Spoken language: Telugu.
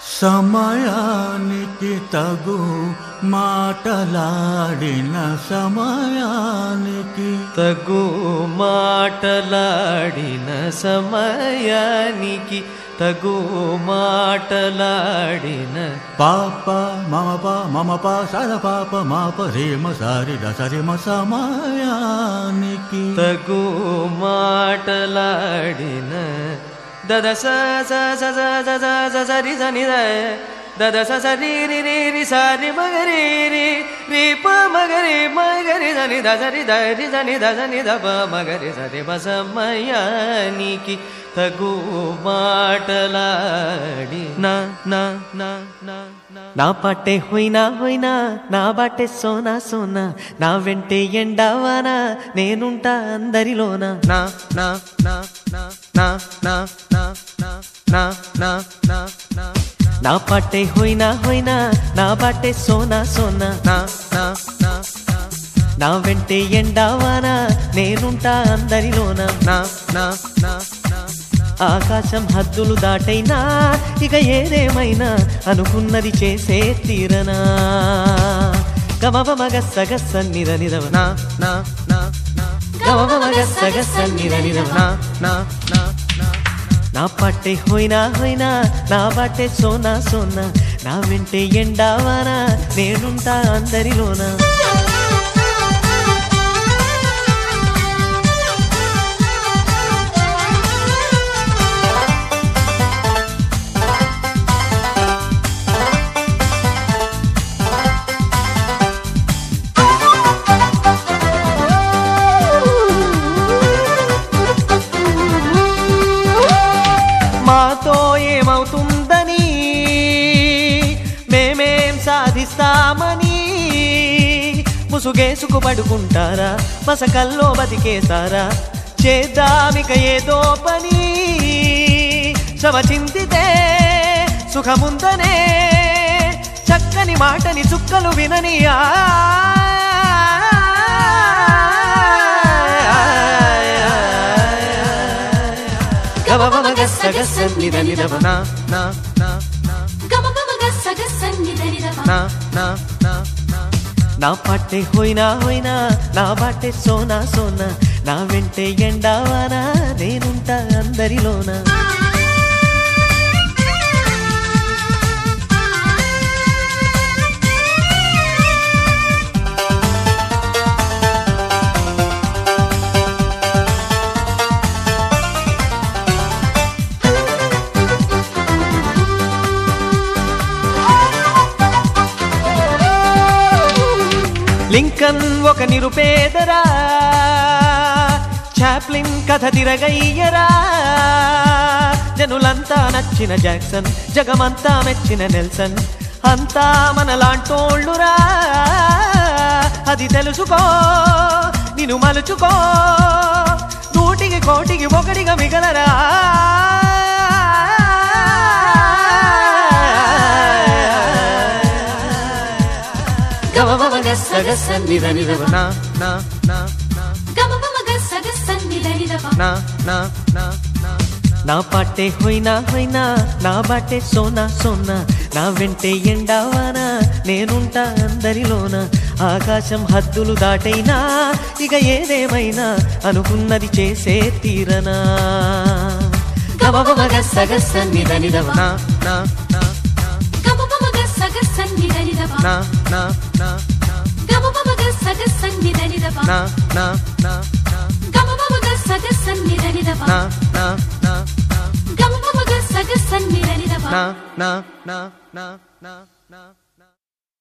సమయానికి తగు మాటలాడిన సమయానికి తగు మాటలాడిన సమయానికి తగు మాటలాడిన పాప మమ పా సర పాప మాప రేమ సారి రసరిమ సమయానికి తగు మాటలాడిన దద స స స స స స స సరి సని ద దద స సరి రి రి రి సారి మగరి రి రి ప మగరి మగరి సని ద సరి ద రి సని ద సని ద ప మగరి సరి ప సమయానికి తగు మాటలాడి నా నా నా నా నా పాటే హోయినా హోయినా నా బాటే సోనా సోనా నా వెంటే ఎండవానా నేనుంటా అందరిలోన నా నా నా నా నా నా నా నా నా నా నా నా పాటే హోయినా హోయినా నా బాటే సోనా సోనా నా నా నా నా వెంటే ఎండవానా నేనుంటా అందరిలోన నా నా నా ఆకాశం హద్దులు దాటైనా ఇక ఏదేమైనా అనుకున్నది చేసే తీరనా గమవ మగ సగస్స నిద నిదవ నా నా నా గమవ మగ సగస్స నిద నిదవ నా నా నా నా పాటే హోయినా హోయినా నా బాటే సోనా సోనా నా వెంటే ఎండావానా నేనుంటా అందరిలోనా మాతో ఏమవుతుందని మేమేం సాధిస్తామని ముసుగేసుకు పడుకుంటారా మసకల్లో బతికేసారా చేద్దామిక ఏదో పని శ్రమ చింతితే సుఖముందనే చక్కని మాటని చుక్కలు విననియా గసగసన్నిద నిదవ నా నా నా నా నా నా నా పాటే హోయినా హోయినా నా బాటే సోనా సోనా నా వెంటే ఎండావానా నేనుంటా అందరిలోనా లింకన్ ఒక నిరుపేదరా చాప్లిన్ కథ తిరగయ్యరా జనులంతా నచ్చిన జాక్సన్ జగమంతా మెచ్చిన నెల్సన్ అంతా మనలాంటోళ్ళురా అది తెలుసుకో నిన్ను మలుచుకో నూటికి కోటికి ఒకటిగా మిగలరా గసగసన్నిద నిదవ నా నా నా నా నా నా నా పాటే హోయినా హోయినా నా బాటే సోనా సోనా నా వెంటే ఎండావానా నేనుంటా అందరిలోన ఆకాశం హద్దులు దాటైనా ఇక ఏదేమైనా అనుకున్నది చేసే తీరనా గమవ మగ సగసన్నిద నిదవ నా నా నా నా నా నా నా నా నా నా నా నా